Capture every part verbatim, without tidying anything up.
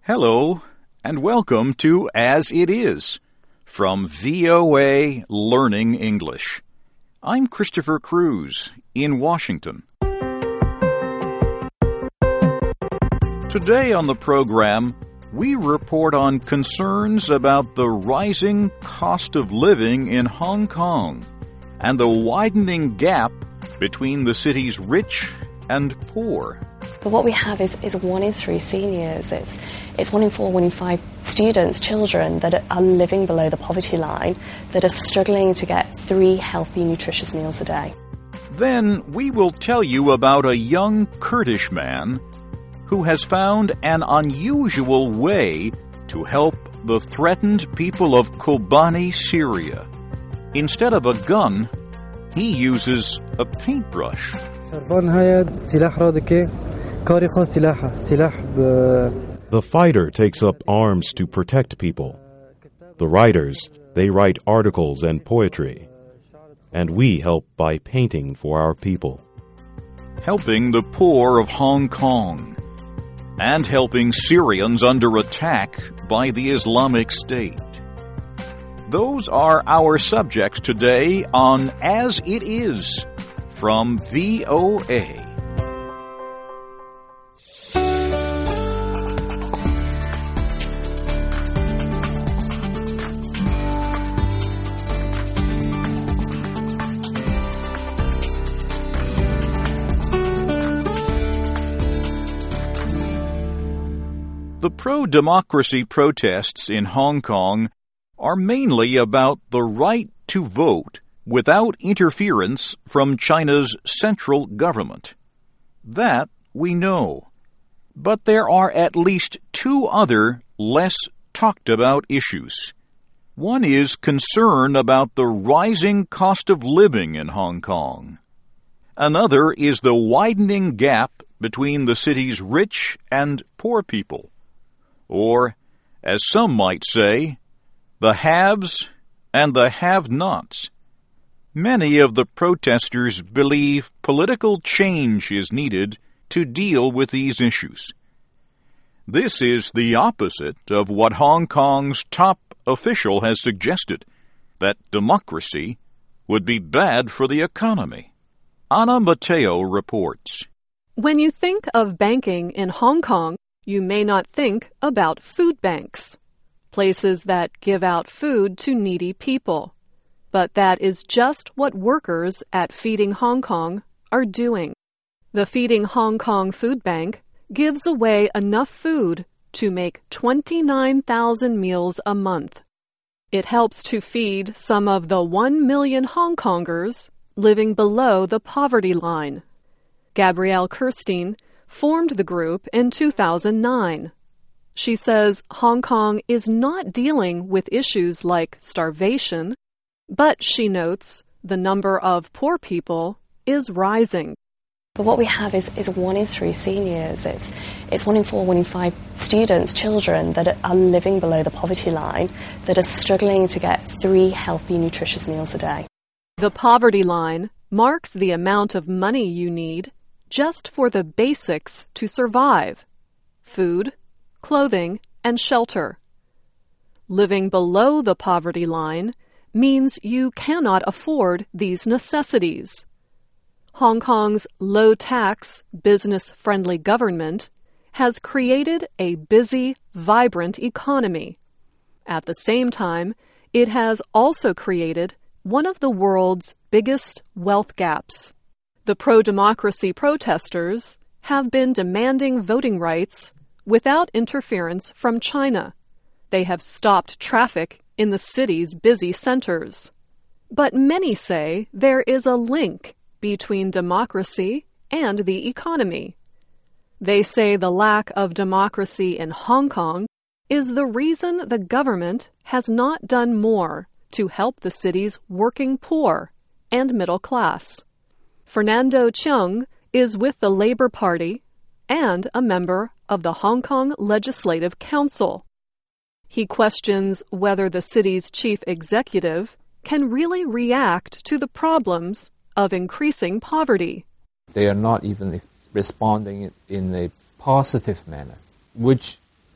Hello, and welcome to As It Is from V O A Learning English. I'm Christopher Cruz in Washington. Today on the program, we report on concerns about the rising cost of living in Hong Kong and the widening gap between the city's rich and poor. But what we have is, is one in three seniors. It's, it's one in four, one in five students, children that are living below the poverty line, that are struggling to get three healthy, nutritious meals a day. Then we will tell you about a young Kurdish man who has found an unusual way to help the threatened people of Kobani, Syria. Instead of a gun, he uses a paintbrush. The fighter takes up arms to protect people. The writers, they write articles and poetry. And we help by painting for our people. Helping the poor of Hong Kong. And helping Syrians under attack by the Islamic State. Those are our subjects today on As It Is from V O A. The pro-democracy protests in Hong Kong are mainly about the right to vote without interference from China's central government. That we know. But there are at least two other less talked about issues. One is concern about the rising cost of living in Hong Kong. Another is the widening gap between the city's rich and poor people. Or, as some might say, the haves and the have-nots. Many of the protesters believe political change is needed to deal with these issues. This is the opposite of what Hong Kong's top official has suggested, that democracy would be bad for the economy. Anna Mateo reports. When you think of banking in Hong Kong, you may not think about food banks, places that give out food to needy people. But that is just what workers at Feeding Hong Kong are doing. The Feeding Hong Kong Food Bank gives away enough food to make twenty-nine thousand meals a month. It helps to feed some of the one million Hong Kongers living below the poverty line. Gabrielle Kirstein formed the group in two thousand nine. She says Hong Kong is not dealing with issues like starvation, but she notes the number of poor people is rising. But what we have is, is one in three seniors. It's, it's one in four, one in five students, children that are living below the poverty line, that are struggling to get three healthy, nutritious meals a day. The poverty line marks the amount of money you need just for the basics to survive: food, clothing, and shelter. Living below the poverty line means you cannot afford these necessities. Hong Kong's low-tax, business-friendly government has created a busy, vibrant economy. At the same time, it has also created one of the world's biggest wealth gaps. The pro-democracy protesters have been demanding voting rights without interference from China. They have stopped traffic in the city's busy centers. But many say there is a link between democracy and the economy. They say the lack of democracy in Hong Kong is the reason the government has not done more to help the city's working poor and middle class. Fernando Cheung is with the Labour Party and a member of the Hong Kong Legislative Council. He questions whether the city's chief executive can really react to the problems of increasing poverty. They are not even responding in a positive manner, which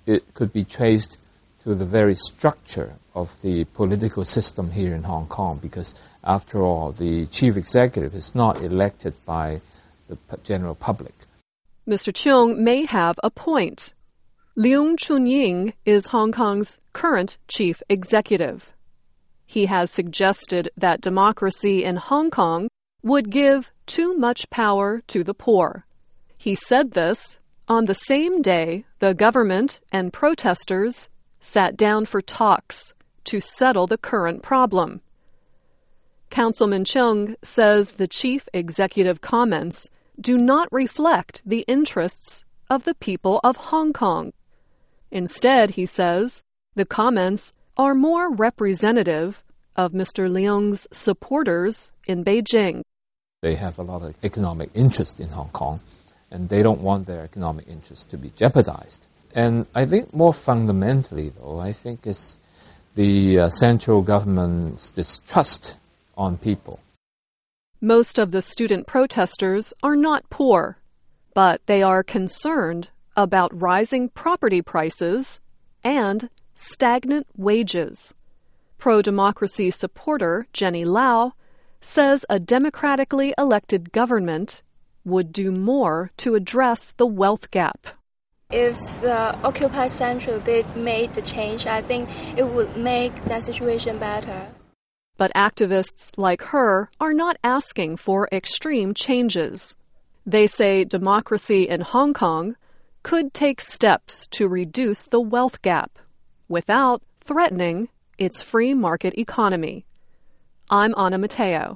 it could be traced to the very structure of the political system here in Hong Kong, because after all, the chief executive is not elected by the general public. Mister Cheung may have a point. Leung Chun-ying is Hong Kong's current chief executive. He has suggested that democracy in Hong Kong would give too much power to the poor. He said this on the same day the government and protesters sat down for talks to settle the current problem. Councilman Cheung says the chief executive comments do not reflect the interests of the people of Hong Kong. Instead, he says, the comments are more representative of Mister Leung's supporters in Beijing. They have a lot of economic interest in Hong Kong, and they don't want their economic interest to be jeopardized. And I think more fundamentally, though, I think it's the uh, central government's distrust on people. Most of the student protesters are not poor, but they are concerned about rising property prices and stagnant wages. Pro-democracy supporter Jenny Lau says a democratically elected government would do more to address the wealth gap. If the Occupy Central did make the change, I think it would make that situation better. But activists like her are not asking for extreme changes. They say democracy in Hong Kong could take steps to reduce the wealth gap without threatening its free market economy. I'm Ana Mateo.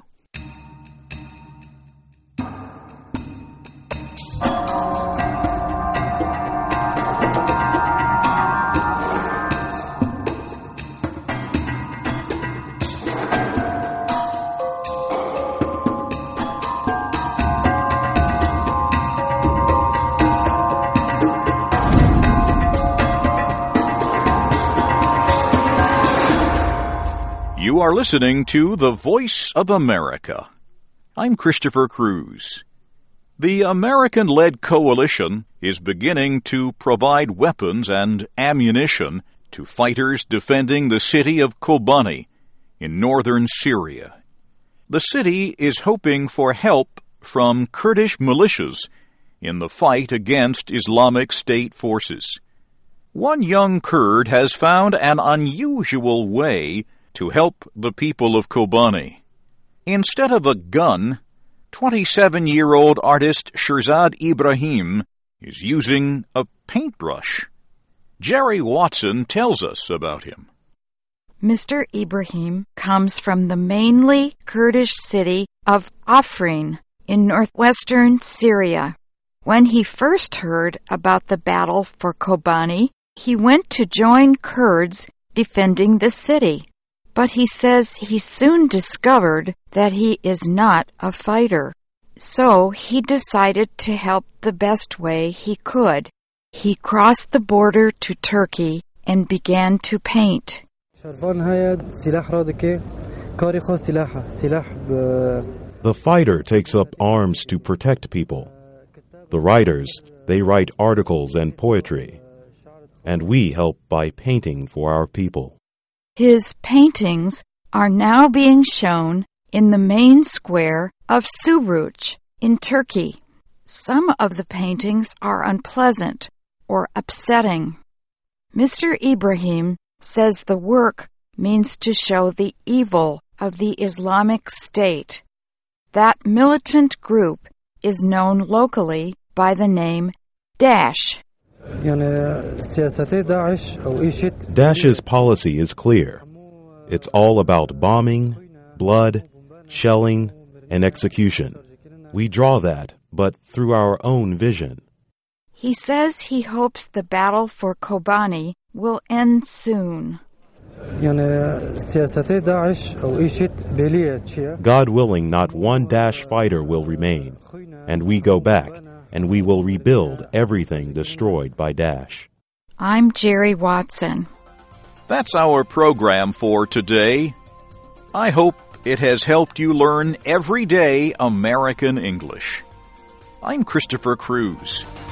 You are listening to The Voice of America. I'm Christopher Cruz. The American-led coalition is beginning to provide weapons and ammunition to fighters defending the city of Kobani in northern Syria. The city is hoping for help from Kurdish militias in the fight against Islamic State forces. One young Kurd has found an unusual way to help the people of Kobani. Instead of a gun, twenty-seven-year-old artist Shirzad Ibrahim is using a paintbrush. Jerry Watson tells us about him. Mister Ibrahim comes from the mainly Kurdish city of Afrin in northwestern Syria. When he first heard about the battle for Kobani, he went to join Kurds defending the city. But he says he soon discovered that he is not a fighter. So he decided to help the best way he could. He crossed the border to Turkey and began to paint. The fighter takes up arms to protect people. The writers, they write articles and poetry. And we help by painting for our people. His paintings are now being shown in the main square of Suruç in Turkey. Some of the paintings are unpleasant or upsetting. Mister Ibrahim says the work means to show the evil of the Islamic State. That militant group is known locally by the name Daesh. Daesh's policy is clear. It's all about bombing, blood, shelling, and execution. We draw that, but through our own vision. He says he hopes the battle for Kobani will end soon. God willing, not one Daesh fighter will remain, and we go back, and we will rebuild everything destroyed by Daesh. I'm Jerry Watson. That's our program for today. I hope it has helped you learn everyday American English. I'm Christopher Cruz.